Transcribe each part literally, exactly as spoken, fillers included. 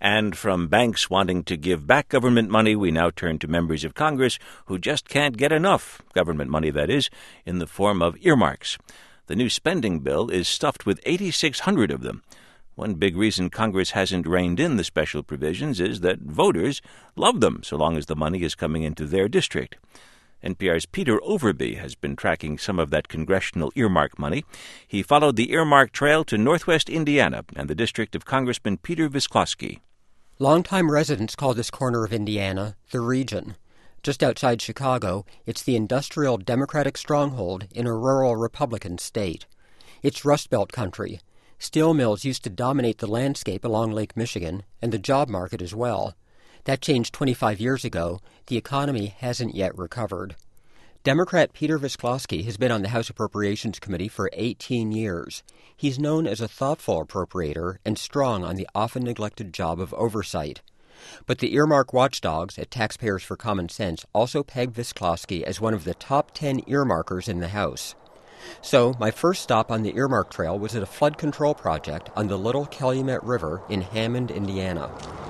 And from banks wanting to give back government money, we now turn to members of Congress who just can't get enough government money, that is, in the form of earmarks. The new spending bill is stuffed with eight thousand six hundred of them. One big reason Congress hasn't reined in the special provisions is that voters love them so long as the money is coming into their district. N P R's Peter Overby has been tracking some of that congressional earmark money. He followed the earmark trail to northwest Indiana and the district of Congressman Peter Visclosky. Longtime residents call this corner of Indiana the region. Just outside Chicago, it's the industrial Democratic stronghold in a rural Republican state. It's Rust Belt country. Steel mills used to dominate the landscape along Lake Michigan and the job market as well. That changed twenty-five years ago. The economy hasn't yet recovered. Democrat Peter Visclosky has been on the House Appropriations Committee for eighteen years. He's known as a thoughtful appropriator and strong on the often neglected job of oversight. But the earmark watchdogs at Taxpayers for Common Sense also peg Visclosky as one of the top ten earmarkers in the House. So my first stop on the earmark trail was at a flood control project on the Little Calumet River in Hammond, Indiana.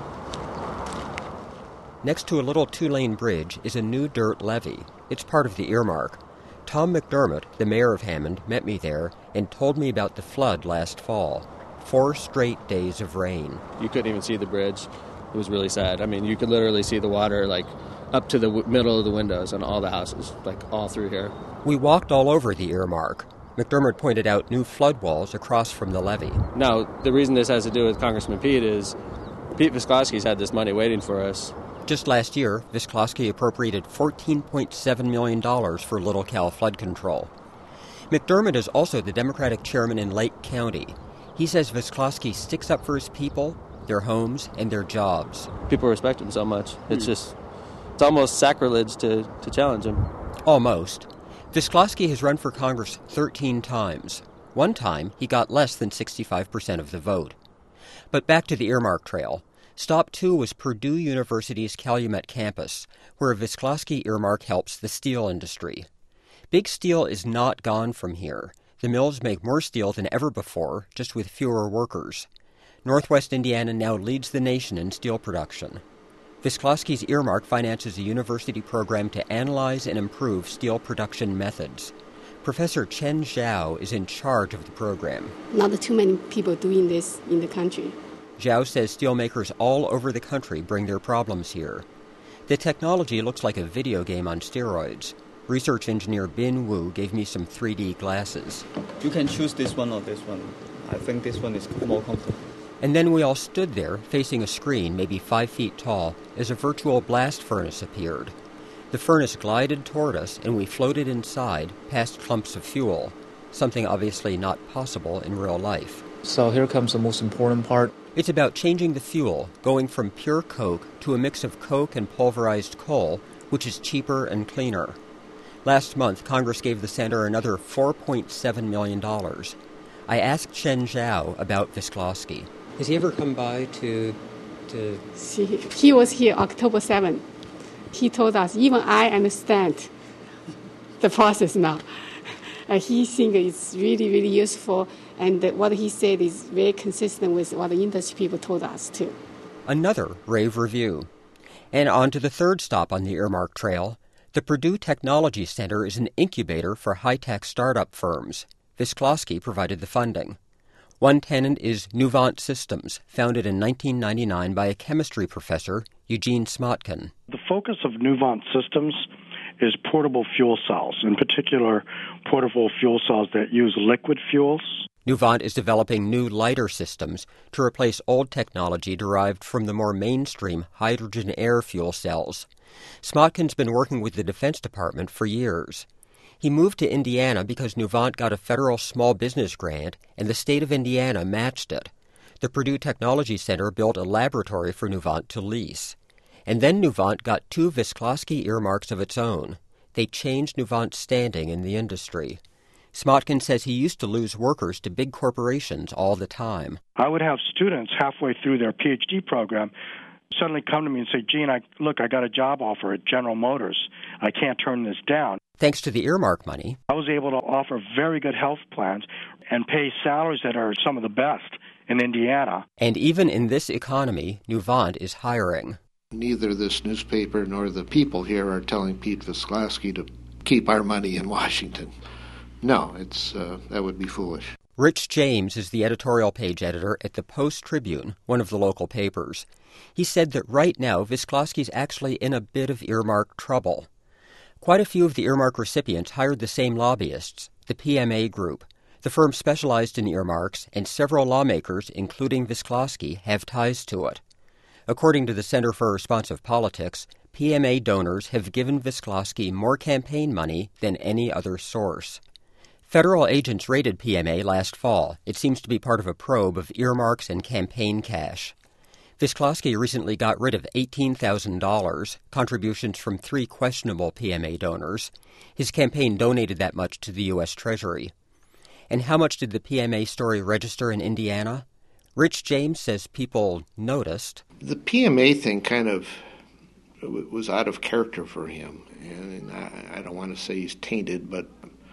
Next to a little two-lane bridge is a new dirt levee. It's part of the earmark. Tom McDermott, the mayor of Hammond, met me there and told me about the flood last fall. Four straight days of rain. You couldn't even see the bridge. It was really sad. I mean, you could literally see the water, like, up to the w- middle of the windows on all the houses, like, all through here. We walked all over the earmark. McDermott pointed out new flood walls across from the levee. Now, the reason this has to do with Congressman Pete is Pete Visclosky's had this money waiting for us. Just last year, Visclosky appropriated fourteen point seven million dollars for Little Cal flood control. McDermott is also the Democratic chairman in Lake County. He says Visclosky sticks up for his people, their homes, and their jobs. People respect him so much. It's hmm. just, it's almost sacrilege to, to challenge him. Almost. Visclosky has run for Congress thirteen times. One time, he got less than sixty-five percent of the vote. But back to the earmark trail. Stop two was Purdue University's Calumet campus, where Visclosky earmark helps the steel industry. Big steel is not gone from here. The mills make more steel than ever before, just with fewer workers. Northwest Indiana now leads the nation in steel production. Visclosky's earmark finances a university program to analyze and improve steel production methods. Professor Chen Zhao is in charge of the program. Not too many people doing this in the country. Zhao says steelmakers all over the country bring their problems here. The technology looks like a video game on steroids. Research engineer Bin Wu gave me some three D glasses. You can choose this one or this one. I think this one is more comfortable. And then we all stood there, facing a screen maybe five feet tall, as a virtual blast furnace appeared. The furnace glided toward us, and we floated inside, past clumps of fuel, something obviously not possible in real life. So here comes the most important part. It's about changing the fuel, going from pure coke to a mix of coke and pulverized coal, which is cheaper and cleaner. Last month, Congress gave the center another four point seven million dollars. I asked Chen Zhao about Visclosky. Has he ever come by to... to... He, he was here October seventh. He told us, even I understand the process now. Uh, he thinks it's really, really useful, and what he said is very consistent with what the industry people told us, too. Another rave review. And on to the third stop on the earmark trail. The Purdue Technology Center is an incubator for high-tech startup firms. Visclosky provided the funding. One tenant is Nuvant Systems, founded in nineteen ninety-nine by a chemistry professor, Eugene Smotkin. The focus of Nuvant Systems is portable fuel cells, in particular portable fuel cells that use liquid fuels. Nuvant is developing new lighter systems to replace old technology derived from the more mainstream hydrogen air fuel cells. Smotkin's been working with the Defense Department for years. He moved to Indiana because Nuvant got a federal small business grant, and the state of Indiana matched it. The Purdue Technology Center built a laboratory for Nuvant to lease. And then Nuvant got two Visclosky earmarks of its own. They changed Nuvant's standing in the industry. Smotkin says he used to lose workers to big corporations all the time. I would have students halfway through their P H D program suddenly come to me and say, Gene, I, look, I got a job offer at General Motors. I can't turn this down. Thanks to the earmark money, I was able to offer very good health plans and pay salaries that are some of the best in Indiana. And even in this economy, Newvant is hiring. Neither this newspaper nor the people here are telling Pete Visclosky to keep our money in Washington. No, it's uh, that would be foolish. Rich James is the editorial page editor at the Post-Tribune, one of the local papers. He said that right now Visclosky's actually in a bit of earmark trouble. Quite a few of the earmark recipients hired the same lobbyists, the P M A Group. The firm specialized in earmarks, and several lawmakers, including Visclosky, have ties to it. According to the Center for Responsive Politics, P M A donors have given Visclosky more campaign money than any other source. Federal agents raided P M A last fall. It seems to be part of a probe of earmarks and campaign cash. Visclosky recently got rid of eighteen thousand dollars, contributions from three questionable P M A donors. His campaign donated that much to the U S Treasury. And how much did the P M A story register in Indiana? Rich James says people noticed. The P M A thing kind of was out of character for him. And I, I don't want to say he's tainted, but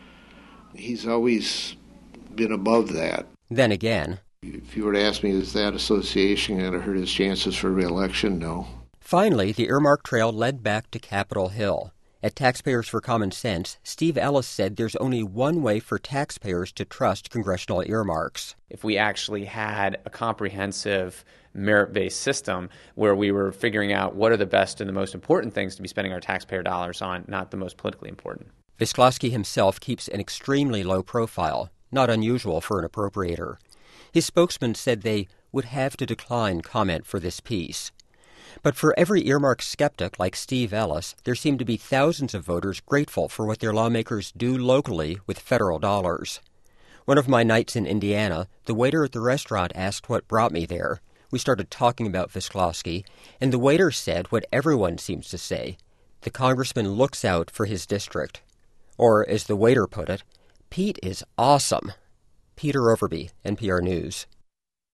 he's always been above that. Then again, if you were to ask me, is that association going to hurt his chances for re-election? No. Finally, the earmark trail led back to Capitol Hill. At Taxpayers for Common Sense, Steve Ellis said there's only one way for taxpayers to trust congressional earmarks. If we actually had a comprehensive merit-based system where we were figuring out what are the best and the most important things to be spending our taxpayer dollars on, not the most politically important. Visclosky himself keeps an extremely low profile, not unusual for an appropriator. His spokesman said they would have to decline comment for this piece. But for every earmark skeptic like Steve Ellis, there seem to be thousands of voters grateful for what their lawmakers do locally with federal dollars. One of my nights in Indiana, the waiter at the restaurant asked what brought me there. We started talking about Visclosky, and the waiter said what everyone seems to say: the congressman looks out for his district. Or, as the waiter put it, Pete is awesome. Peter Overby, N P R News.